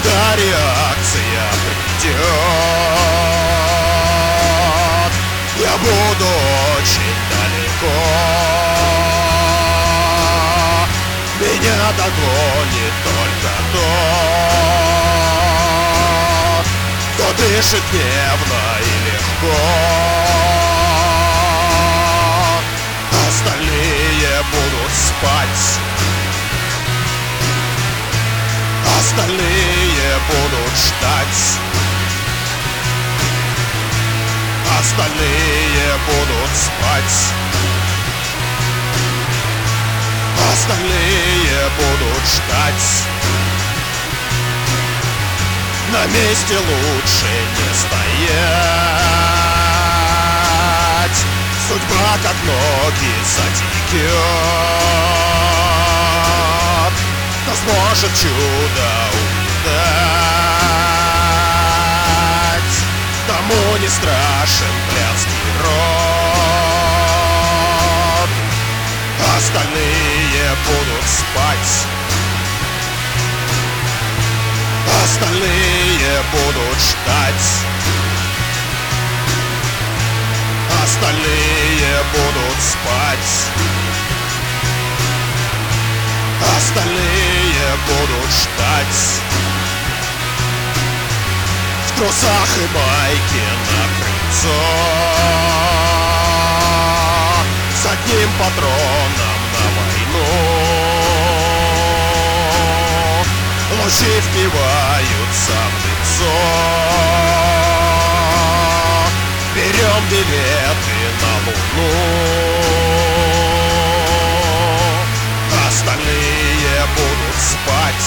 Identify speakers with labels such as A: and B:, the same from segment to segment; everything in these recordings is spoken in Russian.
A: когда реакция придет, я буду очень далеко. Меня догонит только тот, кто дышит нервно и легко. Остальные будут спать, остальные будут ждать, остальные будут спать, остальные будут ждать. На месте лучше не стоять, судьба как ноги затекет, но сможет чудо увидать. Тому не страшен блядский рот. Остальные будут спать, остальные будут ждать, остальные будут спать, остальные будут ждать. В трусах и майке на крыльцо, с одним патроном на войну. Лучи впиваются в лицо, берем билеты на Луну. Остальные будут спать,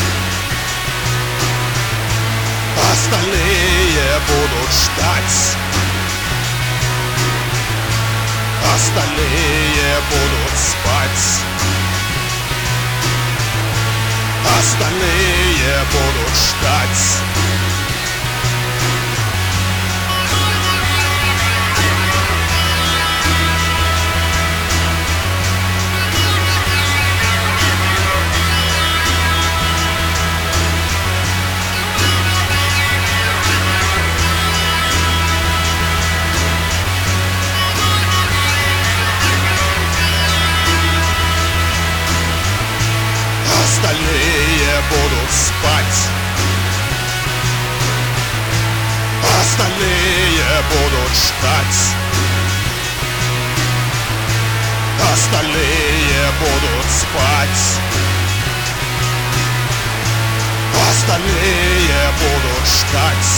A: остальные будут ждать, остальные будут спать, остальные будут ждать. Остальные будут спать, остальные будут ждать, остальные будут спать, остальные будут ждать.